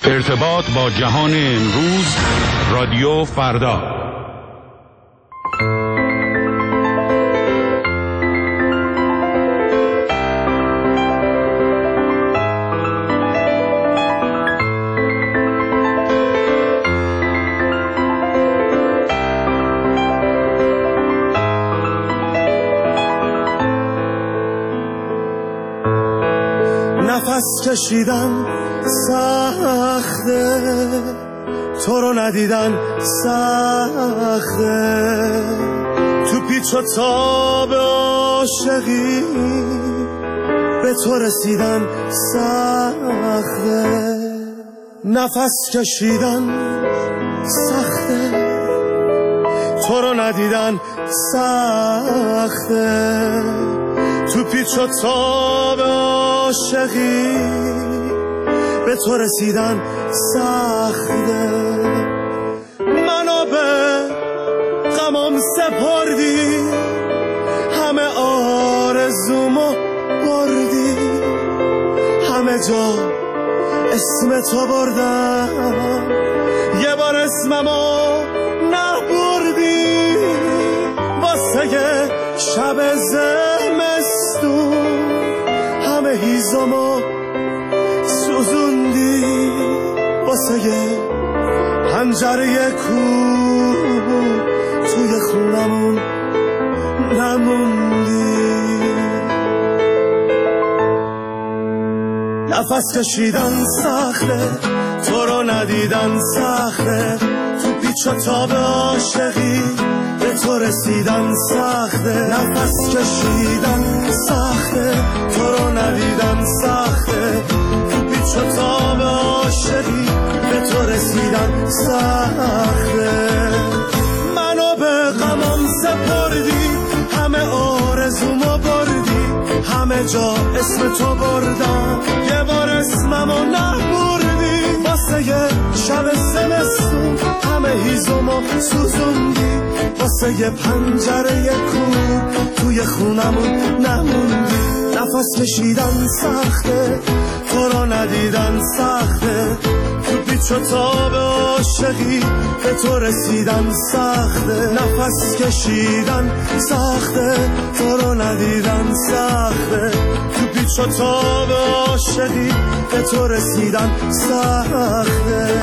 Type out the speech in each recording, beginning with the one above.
ارتباط با جهان امروز، رادیو فردا. نفس کشیدن سخته، تو رو ندیدن سخته، تو پیچ و تاب عاشقی به تو رسیدن سخته. نفس کشیدن سخته، تو رو ندیدن سخته، تو پیچ و تاب عاشقی به تو رسیدن سخته. منو به غمم سپردی، همه آرزومو بردی، همه جا اسم تو بردم، یه بار اسممو نبردی. واسه شب زمستون همه هیزمو سوزوندی، واسه پنجره کو توی خونمون نموندی. نفس کشیدن سخته، تو رو ندیدن سخته، تو پیچ و تاب عاشقی به تو رسیدن سخته. نفس کشیدن سخته، تو رو ندیدن سخته، تو پیچ و تاب عاشقی به تو رسیدن سخته. منو به غمم سپردی، همه آرزومو بردی، همه جا اسم تو بردم، یه بار اسممو نبردی. واسه شب زمستون همه هیزمو سوزوندی، واسه پنجره کو توی خونمون نموندی. نفس کشیدن سخته، تو رو ندیدن سخته، تو پیچ و تاب عاشقی به تو رسیدن سخته. نفس کشیدن سخته، تو رو ندیدن سخته، تو پیچ و تاب عاشقی به تو رسیدن سخته.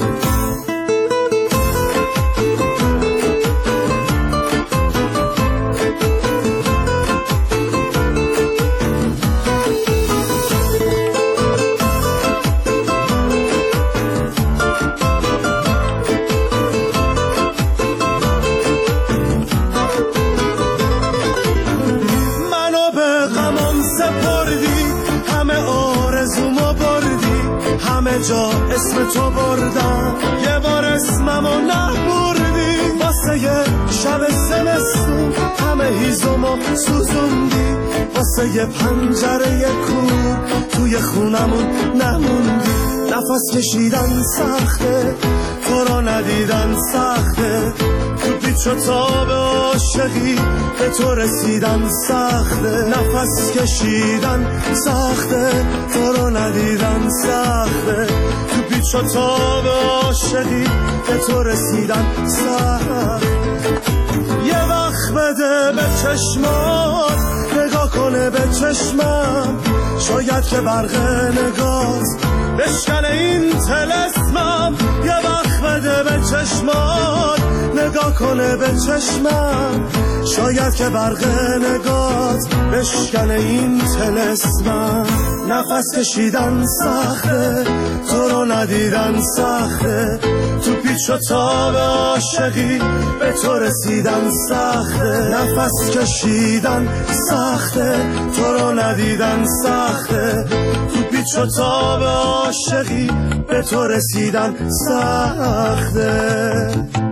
جا اسم تو بردم، یه بار اسممو نبردی. واسه شب زمستون همه هیزمو سوزوندی، واسه پنجره کو توی خونمون نموندی. نفس کشیدن سخته، تو رو ندیدن سخته، تو پیچ و تاب عاشقی به تو رسیدن سخته. نفس کشیدن سخته، تو رو ندیدن سخته، تو پیچ و تاب عاشقی به تو رسیدن سخته. یه وقت بده به چشمات، نگاه کنه به چشمم، شاید که برق نگاهت بشکنه این طلسمم. یه وقت بده به چشمات، نگاه کنه به چشمم، شاید که برق نگاهت بشکنه این طلسمم. نفس کشیدن سخته، تو رو ندیدن سخته، تو پیچ و تاب عاشقی به تو رسیدن سخته. نفس کشیدن سخته، تو رو ندیدن سخته، تو پیچ و تاب عاشقی به تو رسیدن سخته.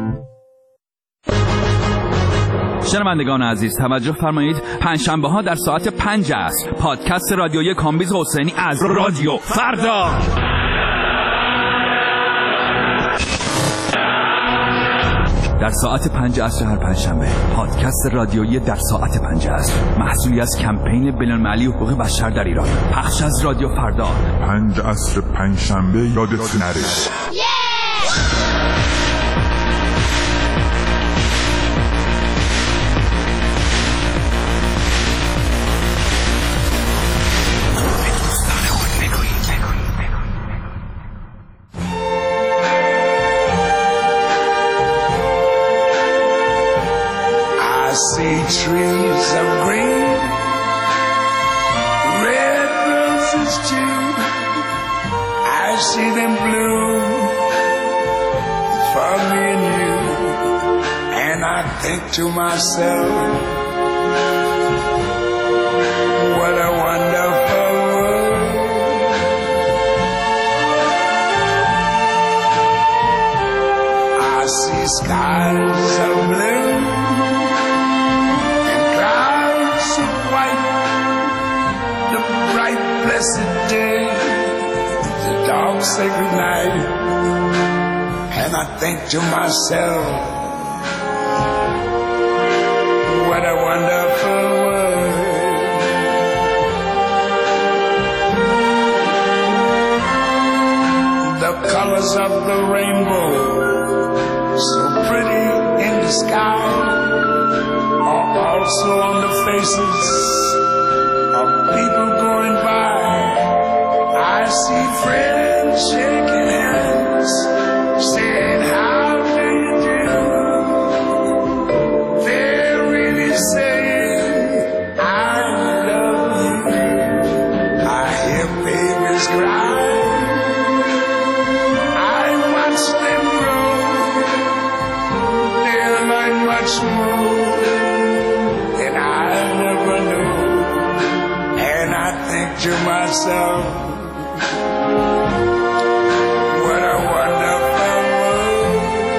شنوندگان عزیز توجه فرمایید، پنجشنبه ها در ساعت 5 عصر پادکست رادیویی کامبیز حسینی از رادیو فردا. در ساعت 5 عصر هر پنجشنبه. پادکست رادیویی در ساعت 5 عصر، محصولی از کمپین بین‌المللی حقوق بشر در ایران. پخش از رادیو فردا. 5 عصر پنجشنبه یادت نره. See trees of green, red roses too. I see them bloom for me and you, and I think to myself, what a wonderful world. I see skies of blue, blessed day, the dog say goodnight, and I think to myself, what a wonderful world. The colors of the rainbow, so pretty in the sky, are also on the faces of people going by. I see friends shaking hands, saying, how do you do? They're really saying, I love you. I hear babies cry, I watch them grow. They'll learn much more than I never knew. And I think to myself, what a wonderful world.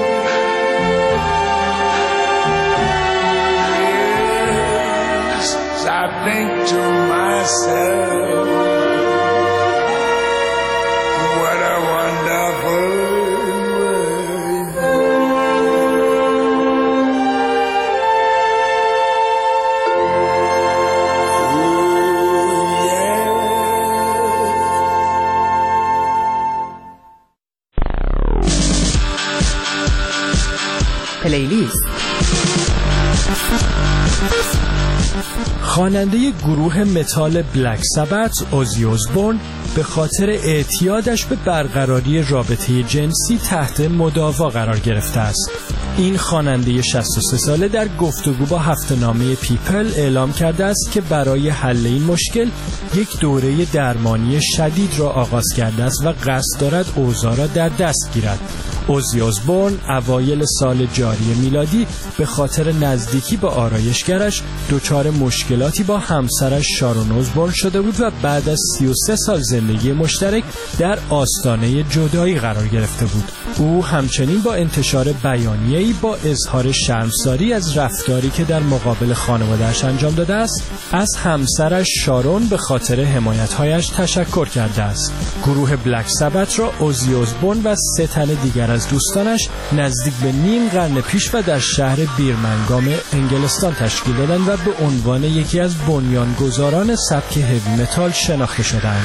Yes, I think to myself, what a wonderful پلیلیست. خواننده گروه متال بلک سبت اوزی اسبورن به خاطر اعتیادش به برقراری رابطه جنسی تحت مداوا قرار گرفته است. این خواننده 63 ساله در گفتگو با هفته‌نامه پیپل اعلام کرده است که برای حل این مشکل یک دوره درمانی شدید را آغاز کرده است و قصد دارد اوضاع را در دست گیرد. اوزی اسبورن اوایل سال جاری میلادی به خاطر نزدیکی با آرایشگرش دچار مشکلاتی با همسرش شارون اسبورن شده بود و بعد از 33 سال زندگی مشترک در آستانه جدایی قرار گرفته بود. او همچنین با انتشار بیانیه‌ای با اظهار شرمساری از رفتاری که در مقابل خانواده‌اش انجام داده است، از همسرش شارون به خاطر حمایت‌هایش تشکر کرده است. گروه بلک سبت را اوزی اسبورن و 3 تن دیگر از دوستانش نزدیک به نیم قرن پیش و در شهر بیرمنگام انگلستان تشکیل دادند و به عنوان یکی از بنیانگذاران سبک هوی متال شناخته شدند.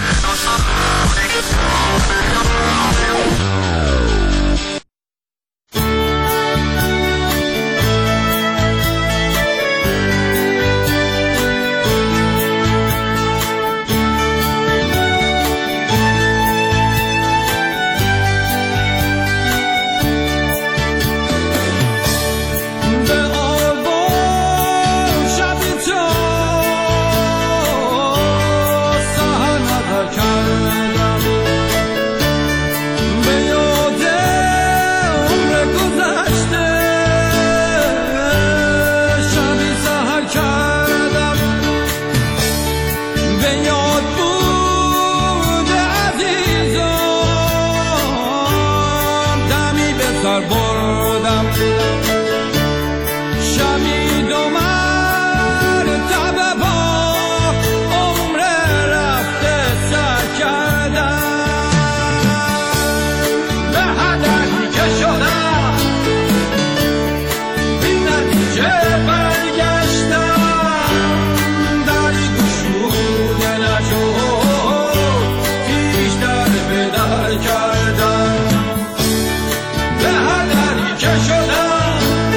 کردم به هر دری که شدم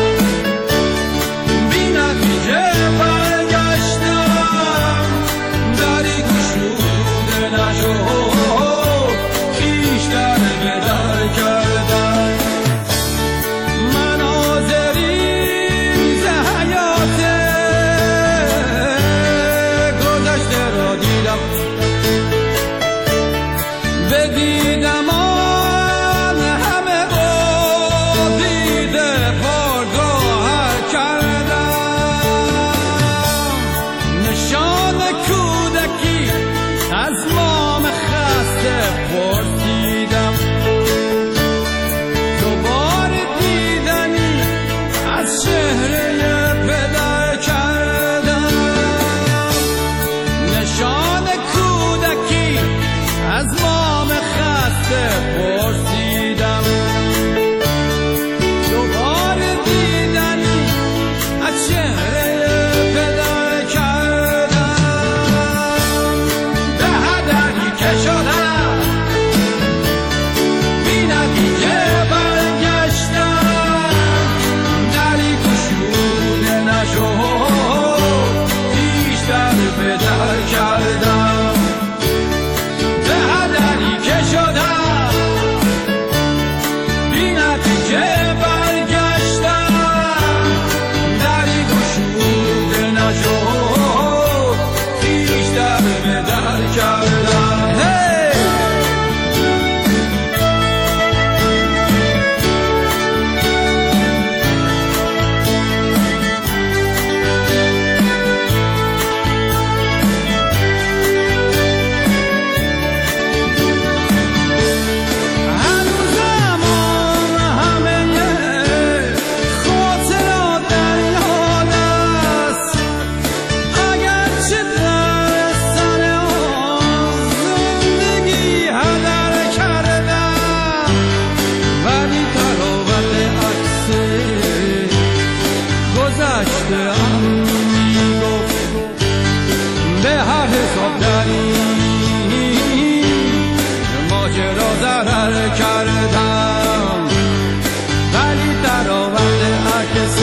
بی نتیجه برگشتم دری گشوده نشد پیش در به در کردم من حاضرین ز حیات گذشته را دیدم بدیدم آن همه با دیده پرگوهر کردم نشان کودکی از مام خسته پرسیدم دوباره دیدنی از چهره پدر کردم نشان کودکی از مام خسته پرسیدم دوباره دیدنی از چهره پدر کردم به هر دری که شدم بی نتیجه برگشتم دری گشوده نشد پیش در پدر کردم به هر دری که شدم بی نتیجه برگشتم دری گشوده نشد پیش در پدر کردم هنوزم آن همه خاطرات در یاد است اگرچه در سر آن زندگی هدر کردم ولی تراوت عکس گذشته ام میگفت به هر حساب در این ماجرا ضرر کردم ولی تراوت عکس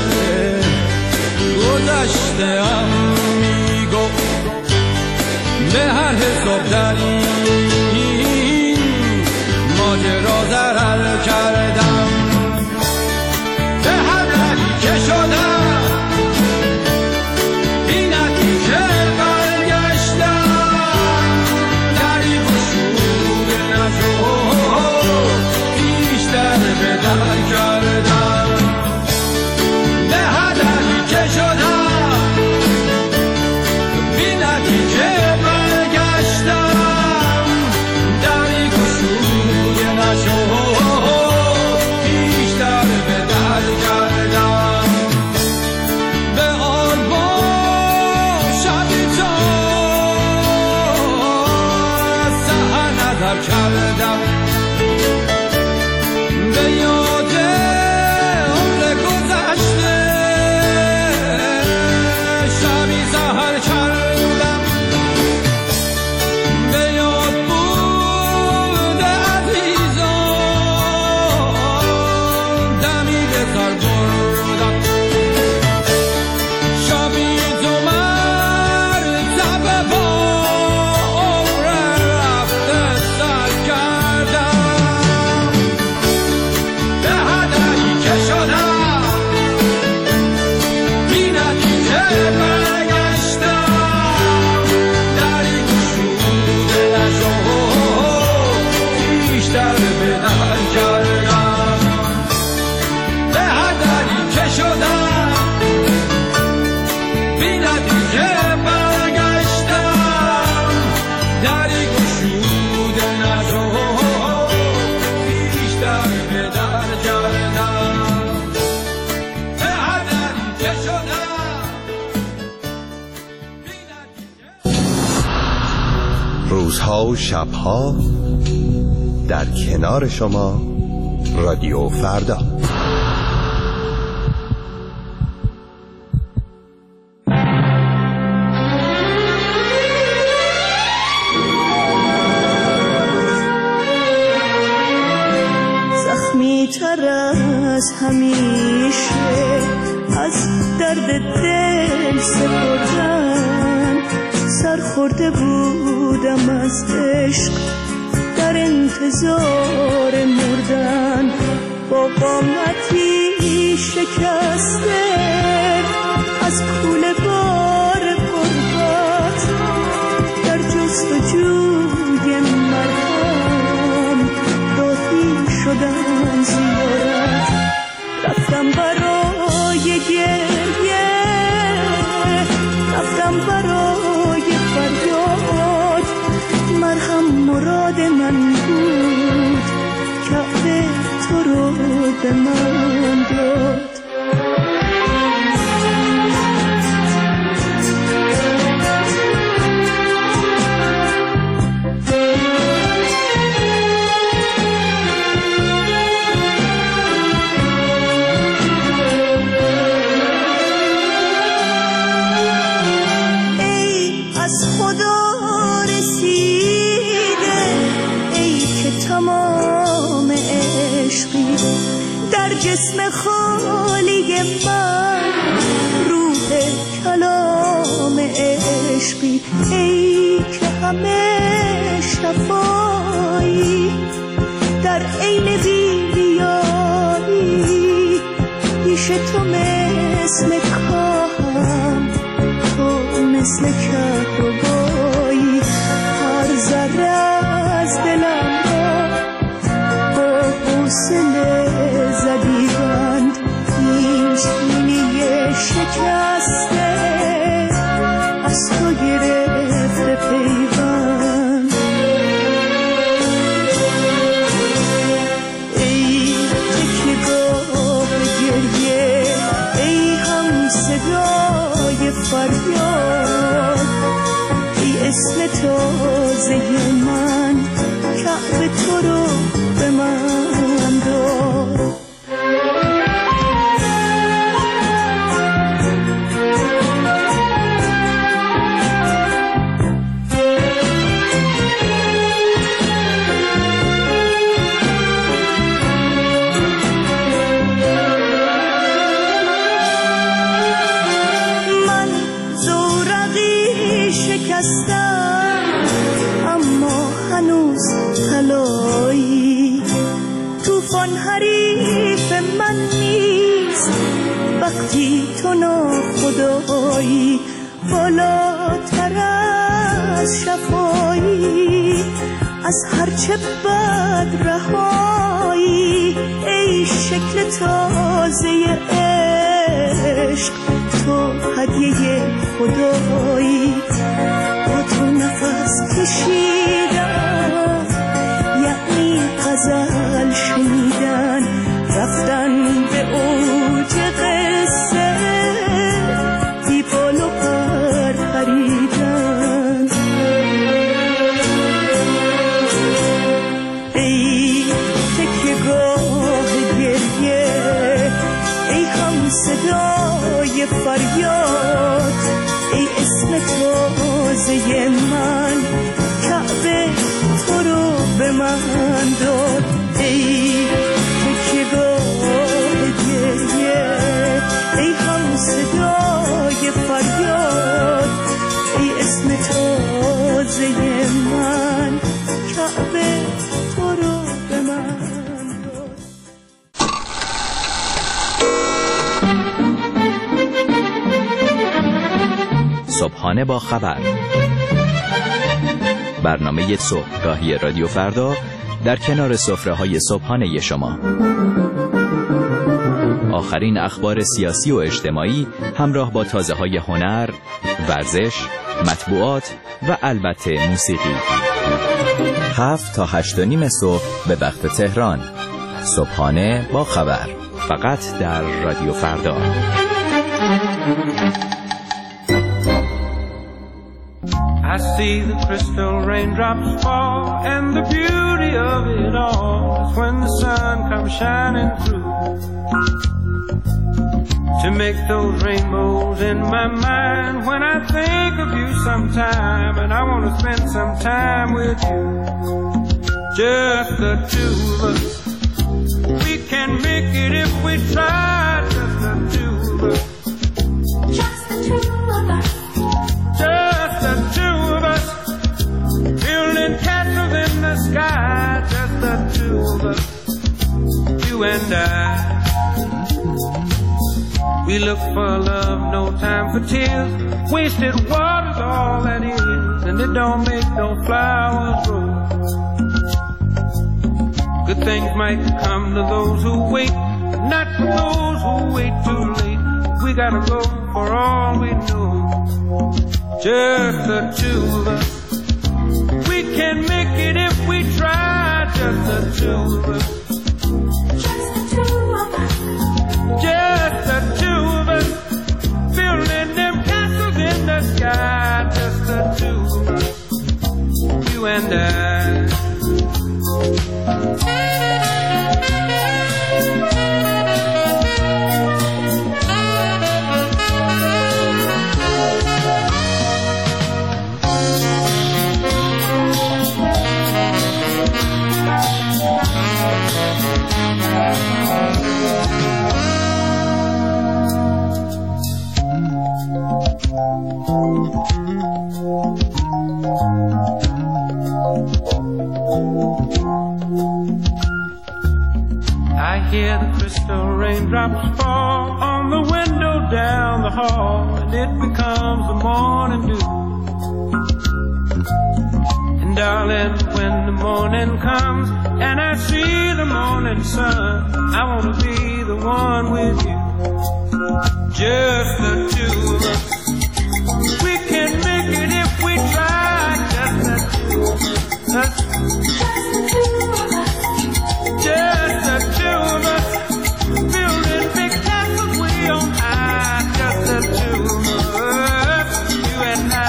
گذشته ام میگفت به هر حساب در این ماجرا ضرر کردم به هر دری که شدم بی نتیجه برگشتم دری گشوده نشد پیش در به در کردم به هر دری که شدم بی نتیجه برگشتم دری گشوده نشد پیش در به در کردم به آن با شب جان سحر نظر کردم به یاد عمر گذشته شبی سحر کردم به یاد بود عزیزان دمی به سر بردم شبی دو مرتبه با عمر رفته سر کردم به هر دری که شدم بی نتیجه برگشتم دری گشوده نشد پیش در به در کردم به هر دری که شدم بی نتیجه برگشتم دری گشوده نشد پیش در به در کردم به هر دری که شدم بی نتیجه روزها و شبها در کنار شما رادیو فردا. تر از همیشه از درد دل سپردن. سرخورده بودم از عشق در انتظار مردن، با قامتی شکسته از کوله بار غربت در جستجوی مرهم دادی شدم زیارت. رفتم برای گریه، رفتم برای فریاد، مرهم مراد من بود، کعبه تو رو به من داد. جسم خالی من روح کلام عشقی، ای که همه شفایی در عین بی‌ریایی. پیش تو مثل کاهم، تو مثل کهربایی. هر ذره از دلم را با حوصله زدی بند، این سینه شکسته از تو گرفته پیوند. ای تکیه‌گاه گریه، ای هم صدای فریاد، ای اسم تازه من، کعبه تو رو به من داد. اما هنوز طلایی، طوفان حریف من نیست وقتی تو ناخدایی. بالاتر از شفایی، از هرچه بد رهایی، ای شکل تازه عشق، تو هدیه خدایی. با تو نفس کشیدن یعنی غزل شنیدن، رفتن به اوج قصه بی بال و پر پریدن. ای تکیه‌گاه گریه، ای هم صدای فریاد، ای اسم تازه من، کعبه تو رو به من داد. ای تکیه‌گاه گریه، ای هم صدای فریاد، ای اسم تازه من، کعبه تو رو به من داد. صبحانه با خبر، برنامه صبحگاهی رادیو فردا در کنار سفره‌های صبحانه شما. آخرین اخبار سیاسی و اجتماعی همراه با تازه‌های هنر، ورزش، مطبوعات و البته موسیقی. 7 تا 8:30 صبح به وقت تهران. صبحانه با خبر، فقط در رادیو فردا. I see the crystal raindrops fall, and the beauty of it all is when the sun comes shining through to make those rainbows in my mind. When I think of you sometime, and I want to spend some time with you, just the two of us, we can can make it if we try, just the two of us. Just the two of us. Just the two of us. Building castles in the sky, just the two of us. You and I. We look for love, no time for tears. Wasted water's all that is, and it don't make no flowers grow. Good things might come to those who wait, but not for those who wait too late. We gotta go for all we know. Just the two of us. We can make it if we try, just the two of us. Just the two of us. Just the two of us. Building them castles in the sky, just the two of us. You and I. I hear the crystal raindrops fall on the window down the hall, and it becomes the morning dew. And darling, when the morning comes and I see the morning sun, I want to be the one with you. Just the two of us. We can make it if we try, just the two of us. Just the two of us. Building big castles way on high, just the two of us. You and I.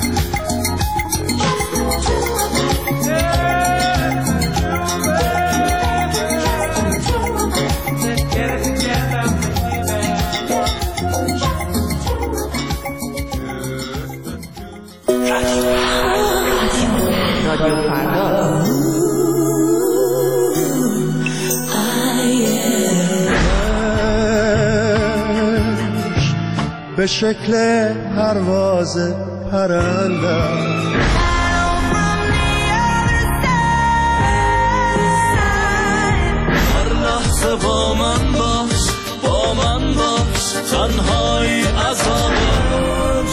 Let's get it together, رادیو فردا. به شکل پرواز پرندم هر لحظه با من باش، با من باش، تنهایی عذابم.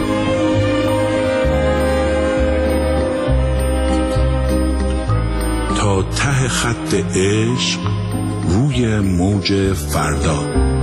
تا ته خط عشق روی موج فردا.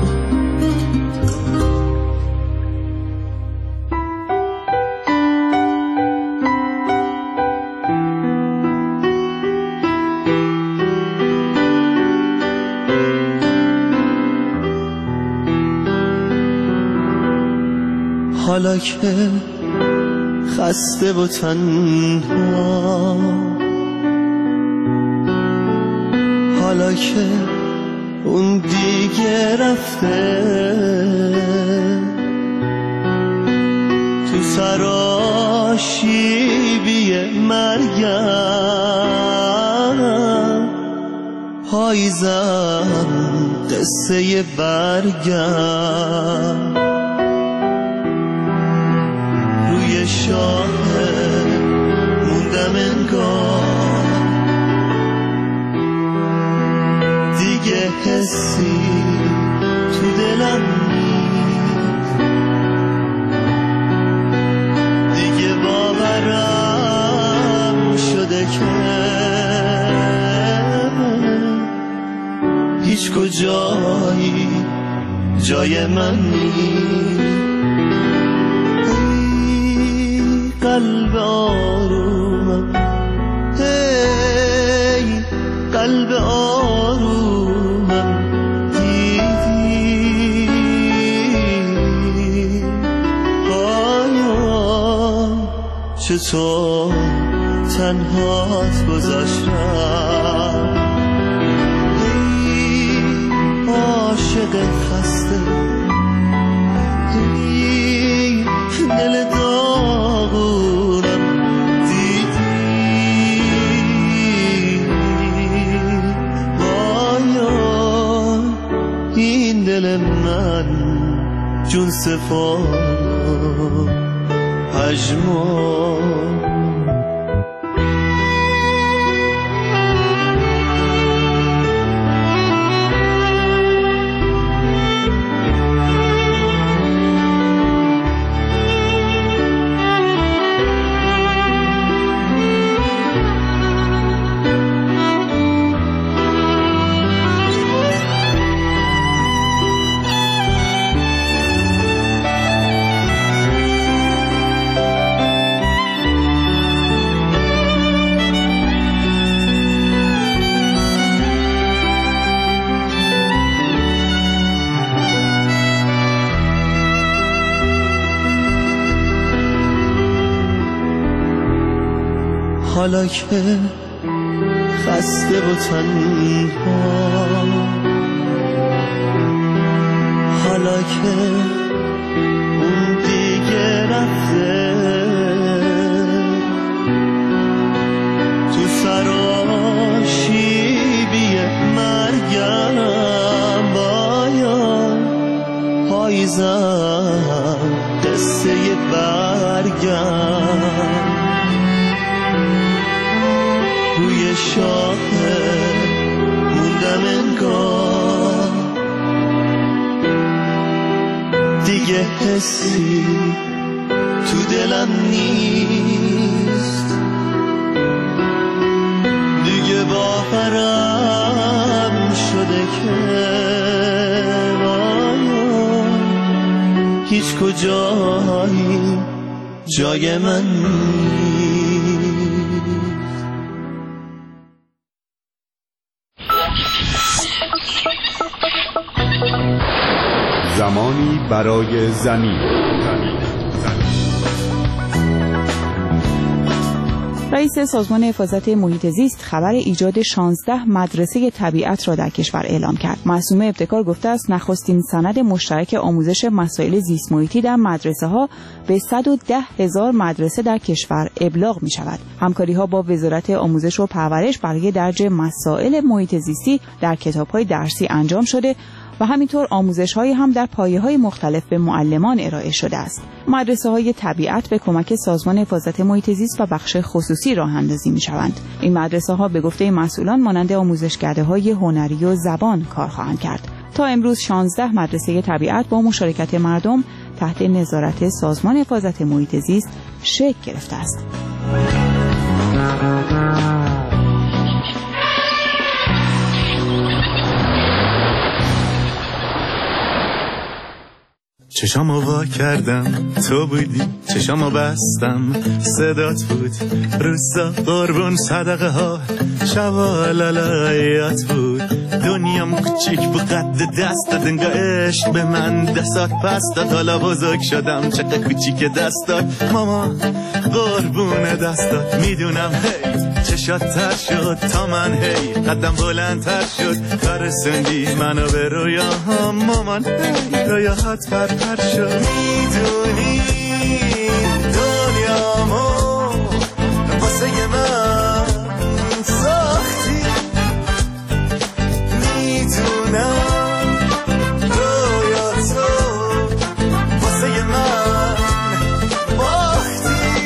حالا که خسته و تنها، حالا که اون دیگه رفته، تو سراشیبی مرگم، پاییزم قصه برگم، روی شاهد موندم انگار، دیگه حسی تو دلم نیست، دیگه باورم شده که هیچ کجایی جای من نیست. قلب آرومم، ای قلب آرومم، دیدی آیا چطور تنهات گذاشتم، ای عاشق خسته، ای دل داغونم، دیدی آیا دل من جون سفا پژمان. حالا که خسته و تنها، حالا که اون دیگه رفته، تو سراشیبی مرگم باید پاییزم قصه برگم روی شاخه موندم انگار، دیگه حسی تو دلم نیست، دیگه باورم شده که هیچ کجایی جای من نیست. زمانی برای زمین. رئیس سازمان حفاظت محیط زیست خبر ایجاد 16 مدرسه طبیعت را در کشور اعلام کرد. معصومه ابتکار گفته است نخستین سند مشترک آموزش مسائل زیست محیطی در مدرسه ها به 110,000 مدرسه در کشور ابلاغ می شود. همکاری ها با وزارت آموزش و پرورش برای درج مسائل محیط زیستی در کتاب های درسی انجام شده و همینطور آموزش‌هایی هم در پایه‌های مختلف به معلمان ارائه شده است. مدرسه‌های طبیعت به کمک سازمان حفاظت محیط زیست و بخش خصوصی راه‌اندازی می‌شوند. این مدرسه‌ها به گفته مسئولان مانند آموزشکده‌های هنری و زبان کار خواهند کرد. تا امروز 16 مدرسه طبیعت با مشارکت مردم تحت نظارت سازمان حفاظت محیط زیست شکل گرفته است. چشامو وا کردم تو بودی، چشامو بستم صدات بود، روزا قربون صدقه ها، شبا لالایات بود، دنیام کوچیک بود قد دستت، انگار عشق به من دستات پستات، حالا بزرگ شدم چقدر کوچیک دستات، ماما قربون دستات، میدونم هی چشات تر شد تا من، هی قدم بلندتر شد تا رسوندی منو به رویاهام، مامان هی رویاهات پر شد، میدونی دنیامو واسه من ساختی، میدونم رویاتو واسه من باختی،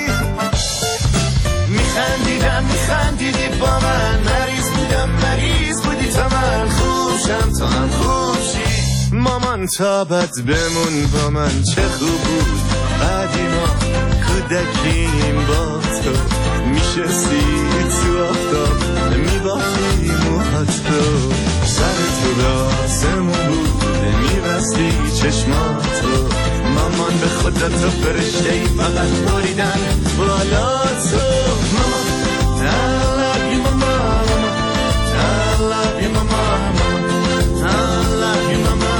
میخندیدی با من، مریض بودی تا من خوشم تا هم خوشی، مامان تا بد بمون با من چه خوب بود، قدیما کودکیم با تو، میشستی تو آفتاب میبافی موهات رو، سر تو راسمون بود میبستی چشماتو، مامان به خودت تو فرشتهی فقط بریدن بالا تو، مامان I love you mama, I love you mama, I love you mama.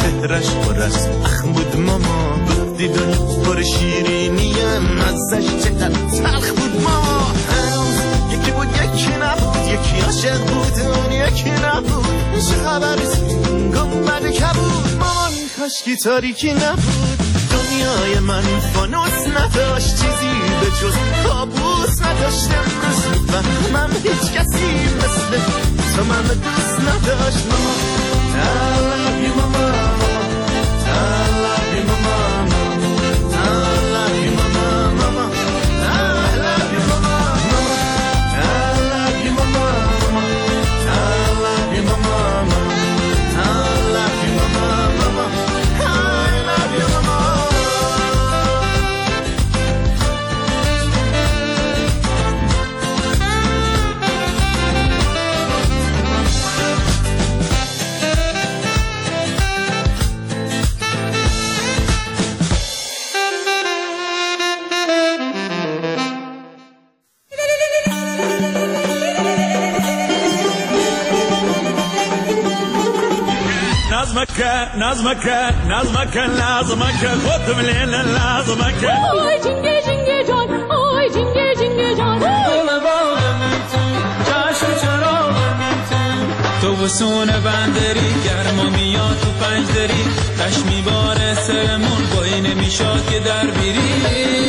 چهرش پر از اخم بود ماما، گفتی دنیا پر شیرینیم، ازش چقدر تلخ بود ماما. هنوز یکی بود یکی نبود، یکی عاشق بود اون یکی نبود. چه خبرست گم بده کبود مامان، کاشکی تاریکی نبود. دنیای من فانوس نداشت، چیزی به جز کابوس نداشتم. و من هیچ کسی مثل تو من دوست نداشت ماما. I love you mama, I love you mama, I love you mama, mama, I love you mama, I love you mama, I love you mama, I love you mama, mama, I love you mama. نظمك لازمك خد من لازمك آی جنگه جنگه جان، آی جنگه جنگه جان. گل باغم تو، جشن چراغم تو، وسون بندری گرما میاد تو پنجدری، قش میباره سرمون بایی نمیشاد که در بیری.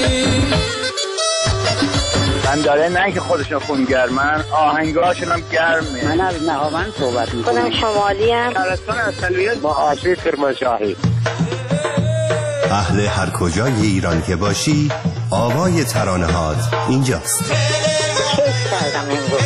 من داره نه که خودشون خونگرمن، آهنگاشون هم گرمه. من از نهاوند صحبت میکنم. خودم شمالی هم. شهرستان اصلیت با آشوی کرمانشاهی. اهل هر کجای ایران که باشی، آوای ترانه‌هات اینجاست. کیف کردم امروز.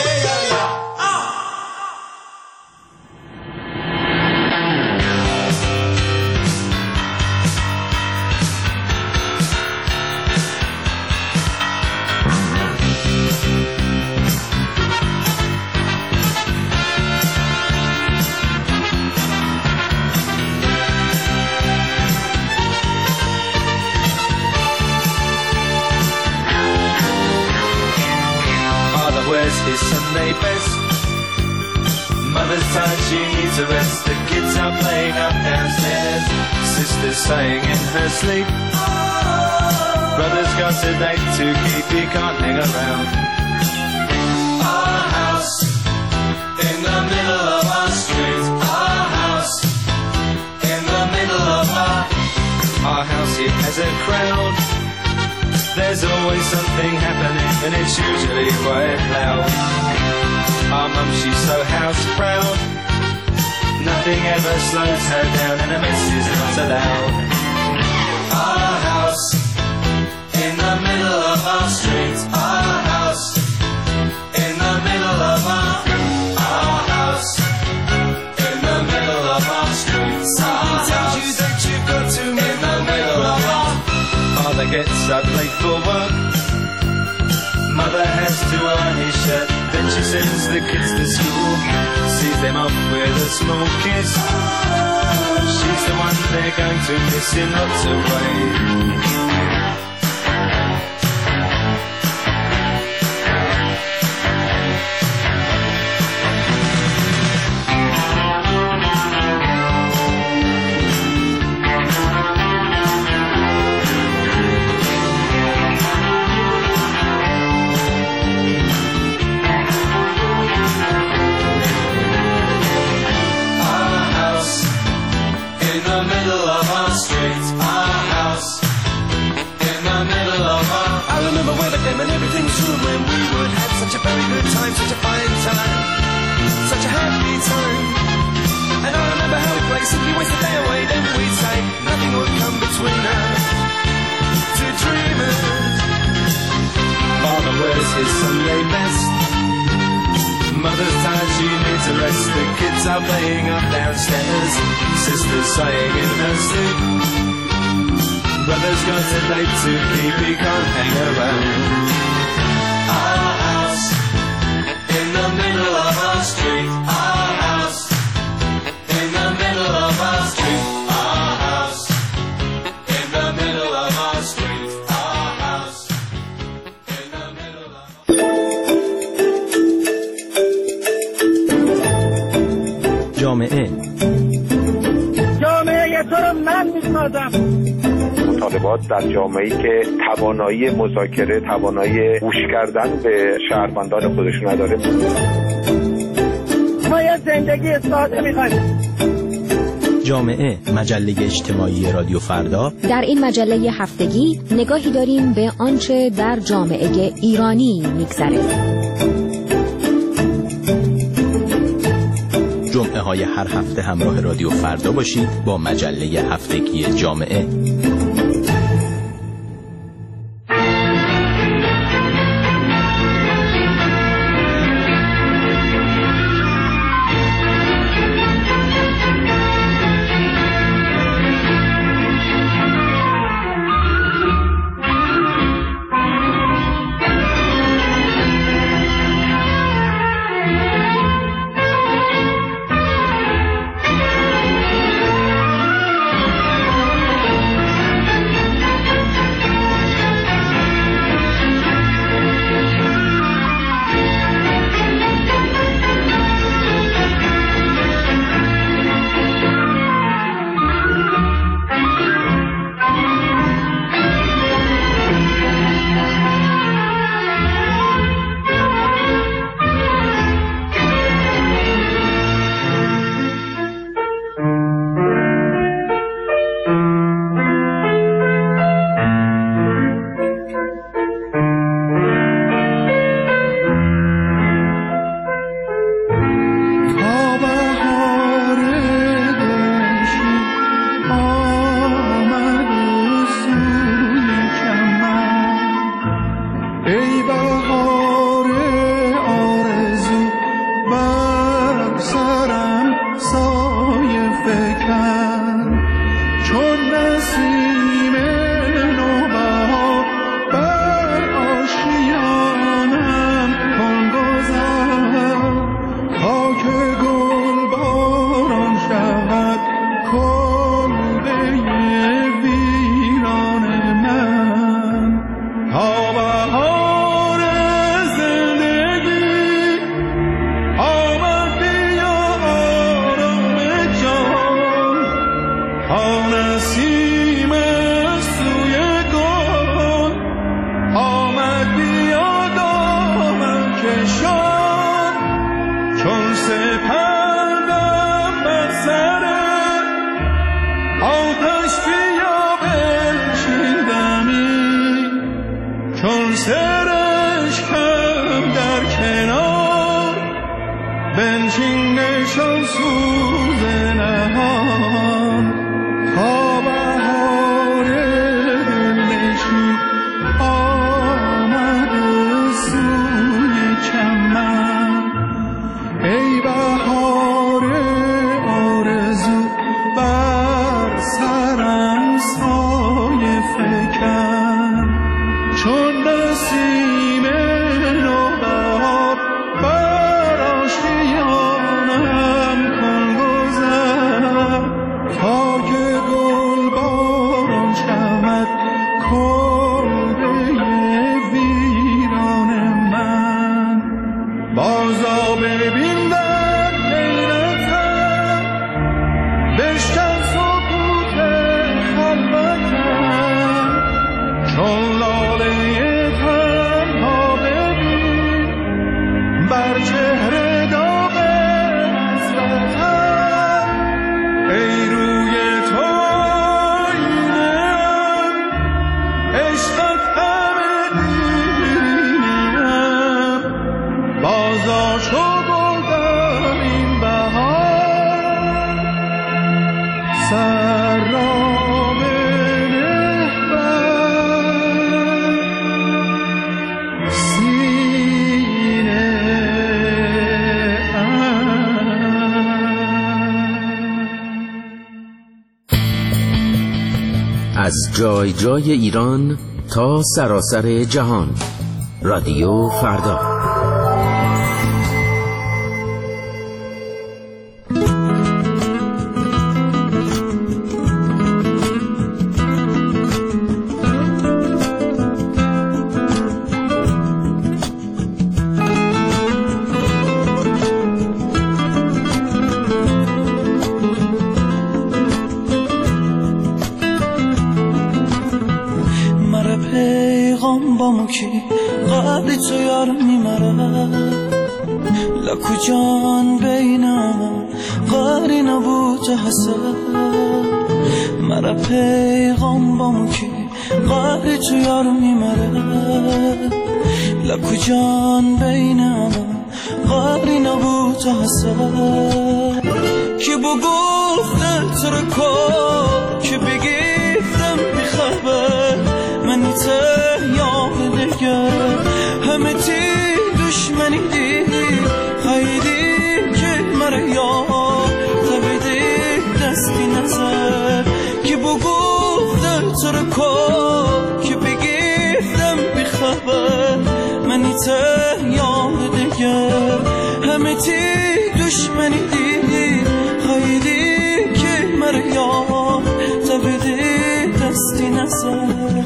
His Sunday best. Mother's tired, she needs a rest. The kids are playing up downstairs. Sister's sighing in her sleep. Brother's got a date to keep, he can't hang around. Our house in the middle of our street. Our house in the middle of our house. It has a crowd. There's always something happening, and it's usually quite loud. Our mum, she's so house proud. Nothing ever slows her down, and a mess is not allowed. Our house in the middle of our street. Our house in the middle of our house in the middle of our street. Something tells you that you've got to in the middle of our. Father gets up late for work. Mother has to iron his shirt. Then she sends the kids to school, sees them off with a small kiss. She's the one they're going to miss in lots of ways. And everything was good when we would have such a very good time, such a fine time, such a happy time. And I remember how we played, simply waste the day away, then we'd say nothing would come between us, two dreamers. Father wears his Sunday best. Mother's tired, she needs a rest. The kids are playing up downstairs. Sister's sighing in her sleep. Brother's got a date to keep, he can't hang around. Our house in the middle of our street. Our house in the middle of our street. Our house in the middle of our street. Our house in the middle of our... جامعه مطالبات در جامعه‌ای که توانایی مذاکره، توانایی گوش کردن به شهروندان خودشون نداره. ما یه زندگی ساده می‌خوایم. جامعه، مجله اجتماعی رادیو فردا. در این مجله هفتگی نگاهی داریم به آنچه در جامعه ایرانی می‌گذره. جمعه های هر هفته همراه رادیو فردا باشید با مجله هفتگی جامعه. از جای جای ایران تا سراسر جهان، رادیو فردا. قدر تو یار میمرم لکو جان بینم قاری نبود حسد مرا پیغام بامو که قدر تو یار میمرم لکو جان بینم قاری نبود حسد که بگفته تو رو کار که بگیفتم بخبر منی ته یاد دگر همه تی دشمنی دی خیلی که مرا یاد تبیدی دستی نظر که بگفته تو رو کار که بگیفتم بخبر منی ته یاد دگر همه تی دشمنی دی خیلی که مرا یاد تبیدی دستی نظر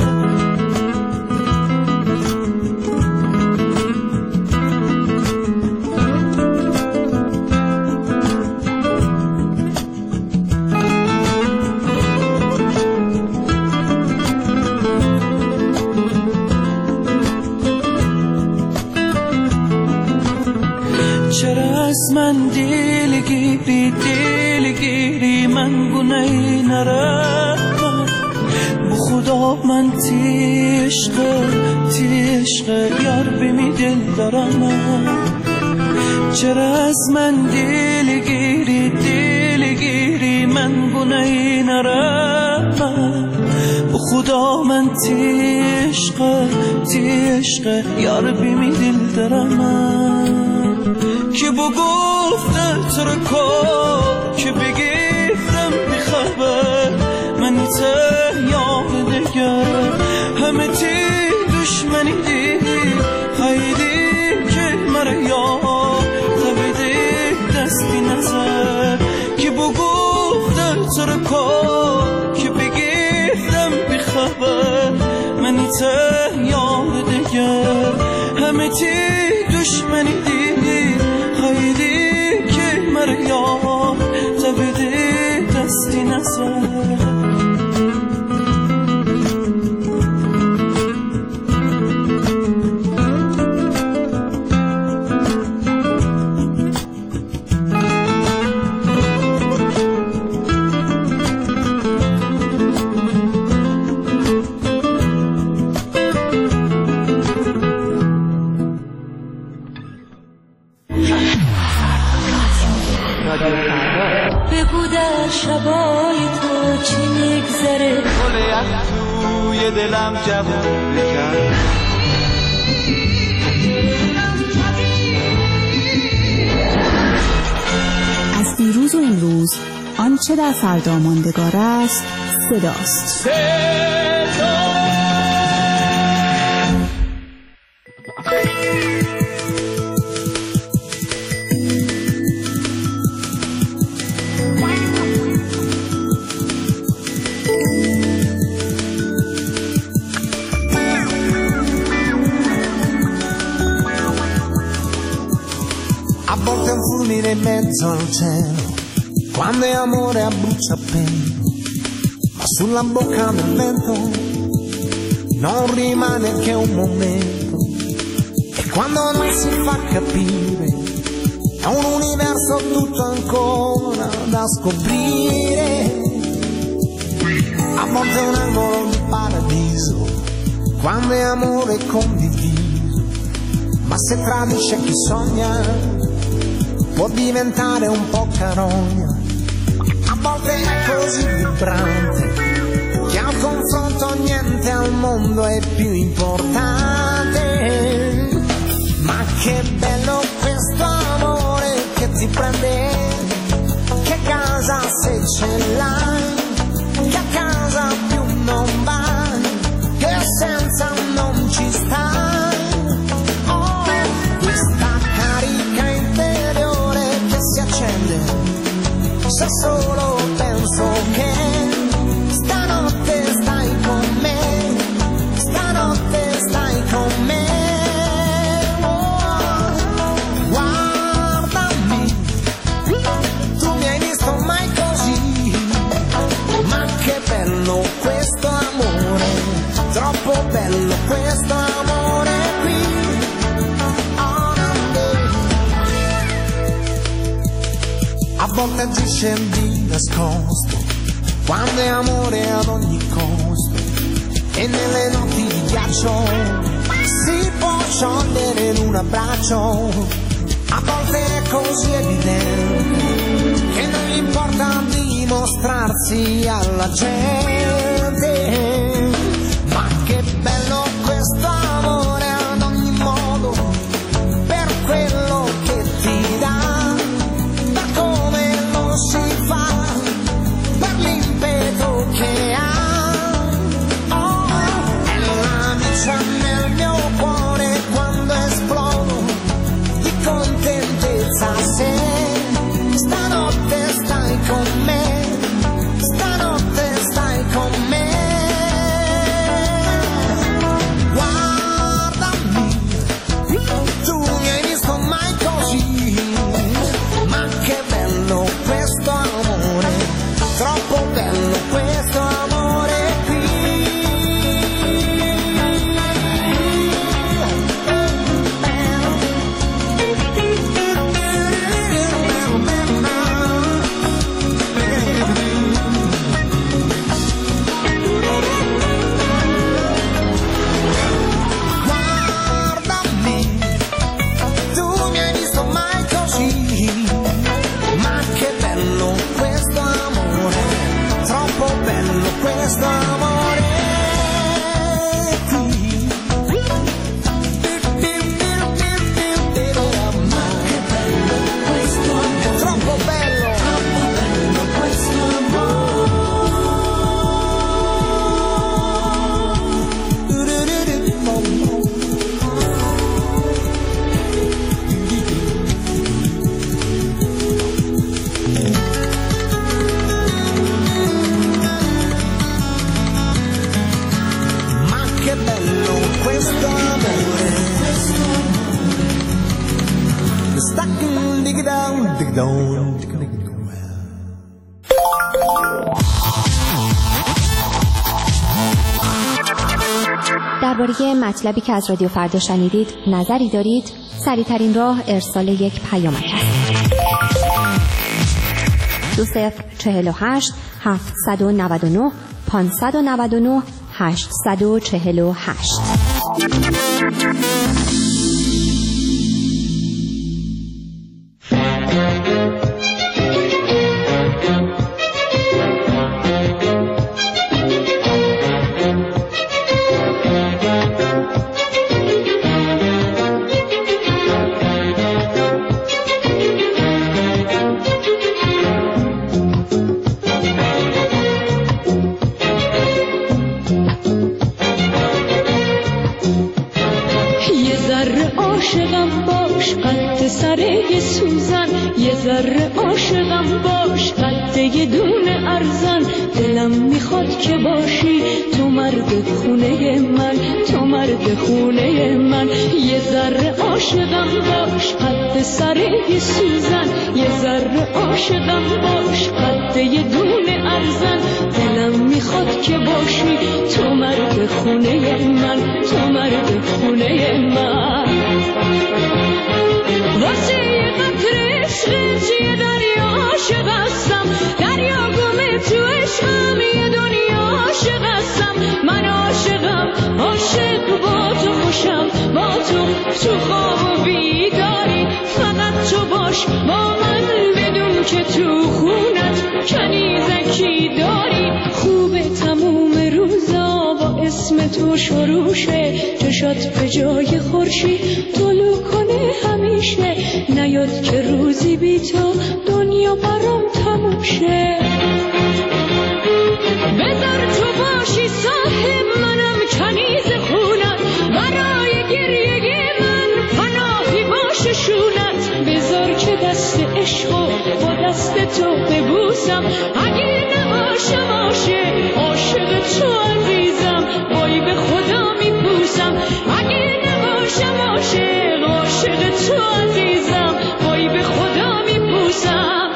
من دلگیری من گناهی نرم به خدا من تیشق یار بمی دل دارم چرا از من دلگیری من گناهی نرم به خدا من تیشق یار بمی دل دارم که بگفته تو رو کار که بگیفتم بخبر منی ته یاد دگر همه تی دشمنی دی خیلی که مرا یاد تبیدی دستی نظر که بگفته تو رو کار که بگیفتم بخبر منی ته یاد دگر همه تی دشمنی دی خیلی که مرا یاد تبیدی دستی نظر بگو در شبای تو چی میگذره گل از توی دلم جواب بکن از دیروز و امروز آنچه در فردا ماندگار است صداست. A volte un fulmine in mezzo al cielo, quando è amore a bruciapelo, ma sulla bocca del vento non rimane che un momento, e quando non si fa capire è un universo tutto ancora da scoprire. A volte è un angolo di paradiso, quando è amore condiviso, ma se tradisce chi sogna può diventare un po' carogna. A volte è così vibrante che al confronto niente al mondo è più importante. Ma che bello questo amore che ti prende, che casa se ce l'hai, che a casa più non vai, che senza non ci stai. Oh, questa carica interiore che si accende se solo penso che stanotte stai con me, stanotte stai con me. volte agisce di nascosto, quando è amore ad ogni costo, e nelle notti di ghiaccio si può sciogliere in un abbraccio. A volte è così evidente che non gli importa dimostrarsi alla gente, ma che bello questo amore ad ogni modo, per quello che ti dà, per come lo si fa, per l'impeto che ha. Oh, è la miccia nel mio cuore quando esplodo di contentezza se stanotte stai con me, stanotte stai con me. Guardami, tu mi hai visto mai così, ma che bello questo amore, troppo bello questo amore qui. Guardami, tu mi hai visto mai così, ma che bello questo amore, troppo bello questo amore qui. Ma che bello questo amore, troppo bello questo Ma che bello questo amore. Stuck in dig down, dig down, dig down. درباره مطلبی که از رادیو فردا شنیدید نظری دارید؟ سریع‌ترین راه ارسال یک پیامک است. 2048 799 599 848. عاشقم باش قد سره سوزن، یه ذره عاشقم باش قد یه دونه ارزن. دلم میخواد که باشی تو مرد خونه من، تو مرد خونه من. یه ذره عاشقم باش قد سره سوزن، یه ذره عاشقم باش قد یه دونه ارزن. دلم میخواد که باشی تو مرد خونه من، تو مرد خونه من. واسه یه قطره عشقت یه دریا عاشق هستم، دریا گمه تو عشقم یه دنیا عاشق هستم. من عاشقم، عاشق با تو خوشم، با تو خواب و بیداری. فقط تو باش با من بدون که تو خونت کنیزکی داری. خوبه تموم روزا با اسم تو شروع شه، چشات به جای خورشید طلوع کنه همیشه. نیاد که روزی بی تو دنیا برام تموم شه. بذار تو باشی صاحب منم کنیز خونت، برای گریه من پناهی باشه شونت. بذار که دست عشقو با دست تو ببوسم، اگه نباشم عاشق تو عزیزم، وای به خدا میپوسم. اگه نباشم عاشق تو عزیزم، وای به خدا میپوسم.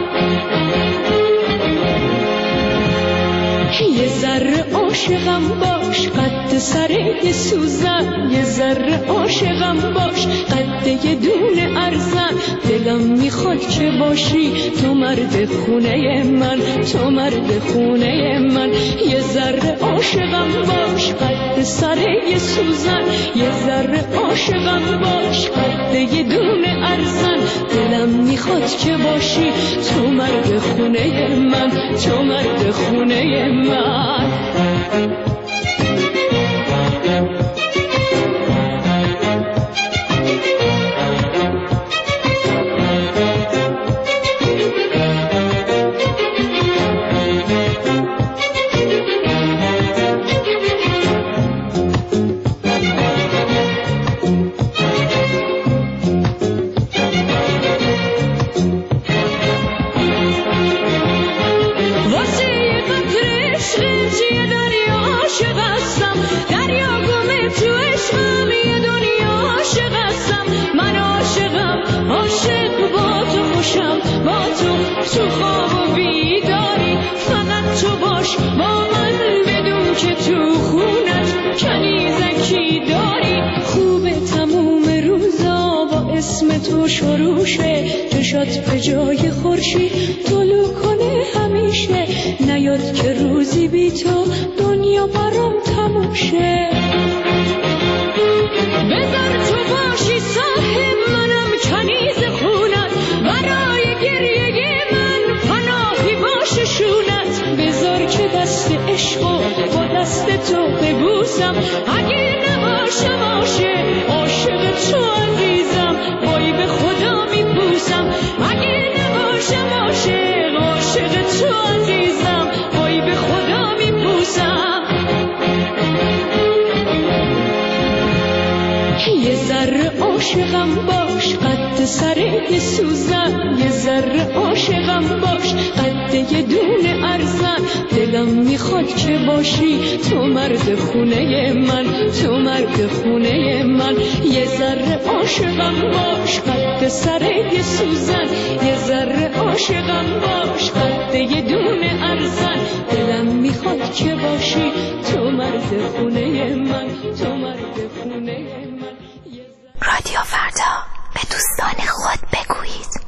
یه ذره عاشقم باش قد سره سوزن، یه ذره عاشقم باش قد یه دونه ارزن. دلم دلم میخواد که باشی تو مرد خونه من، تو مرد خونه من. یه ذره عاشقم باش قد سر یه سوزن، یه ذره عاشقم باش قد یه دونه ارزن. دلم میخواد که باشی تو مرد خونه من، تو مرد خونه من. تو خواب و بیداری فقط تو باش با من، بدون که تو خونت کنیزکی داری. خوبه تموم روزا با اسم تو شروع شه، چشات به جای خورشید طلوع کنه همیشه. نیاد که روزی بی تو دنیا برام تموم شه. بذار تو باشی صاحب منم کنیز خونت، برای گریه من پناهی باشه شونت. بذار که دست عشقو با دست تو ببوسم، اگه نباشم عاشق تو عزیزم، وای به خدا میپوسم. اگه نباشم عاشق تو عزیزم، وای به خدا میپوسم. یه ذره عاشقم باش قد سر یه سوزن، یه ذره عاشقم باش قد یه دونه ارزن. دلم میخواد که باشی تو مرد خونه من، تو مرد خونه من. یه ذره عاشقم باش قد سر یه سوزن، یه ذره عاشقم باش قد یه دونه ارزن. دلم میخواد که باشی تو مرد خونه من، تو مرد خونه من. رادیو فردا، به دوستان خود بگویید.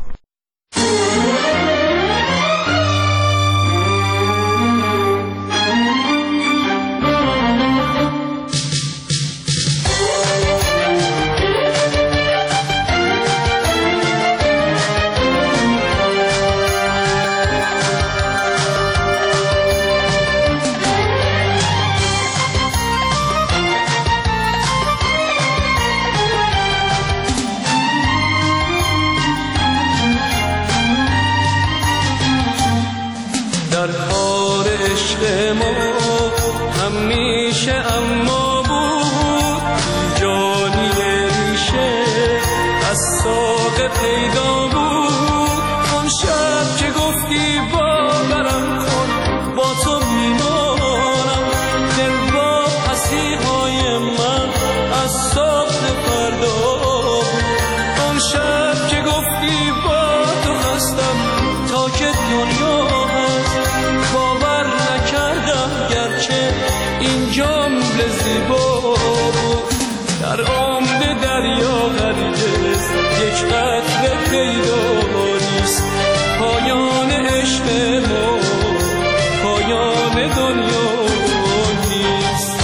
در کار عشق ما همیشه اما بود، جانی ریشه از ساق پیدا بود. اون شب که گفتی باورم کن با تو میمانم، دل با مسیحای من از صبح فردا بود. اون شب که گفتی با تو هستم تا که دنیا باور نکردم گرچه این جمله زیبا بود. در عمق دریا هرگز یک قطره پیدا نیست، پایان عشق ما پایان دنیا نیست.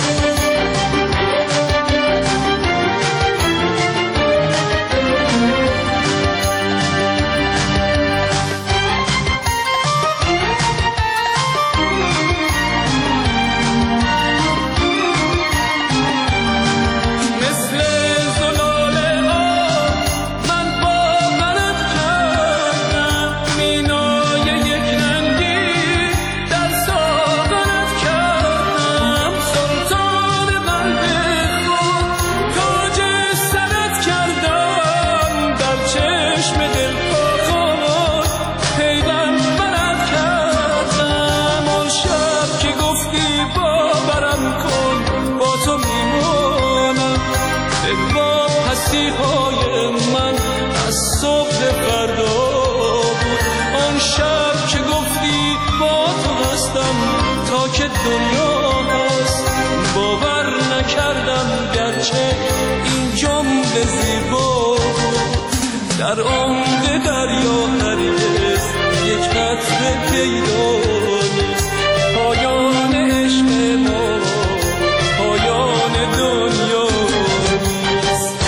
مسیحای من از صبح فردا بود. آن شب که گفتی با تو هستم تا که دنیا هست، باور نکردم گرچه این جمله زیبا بود. در عمق قطره پیدا نیست. پایان عشق ما پایان دنیا نیست.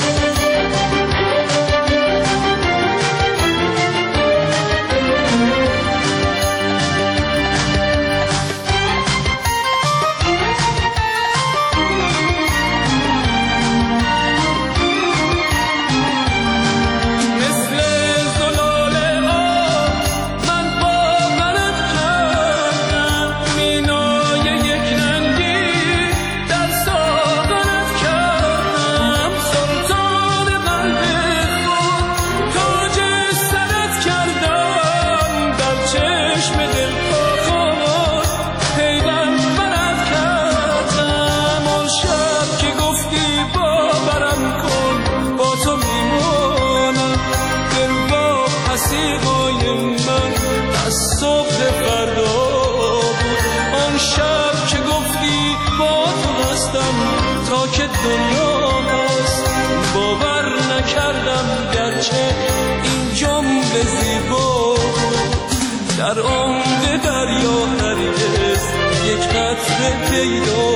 تا که دنیا هست باور نکردم گرچه این جمله زیبا در عمق دریا هرگز یک قطره پیدا